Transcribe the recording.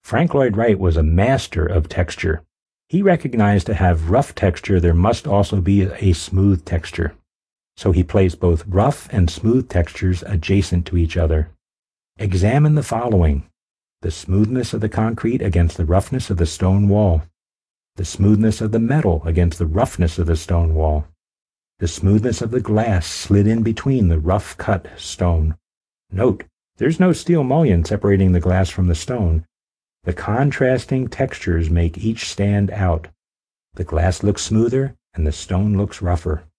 Frank Lloyd Wright was a master of texture. He recognized to have rough texture there must also be a smooth texture. So he placed both rough and smooth textures adjacent to each other. Examine the following: the smoothness of the concrete against the roughness of the stone wall, the smoothness of the metal against the roughness of the stone wall, the smoothness of the glass slid in between the rough-cut stone. Note, there's no steel mullion separating the glass from the stone. The contrasting textures make each stand out. The glass looks smoother and the stone looks rougher.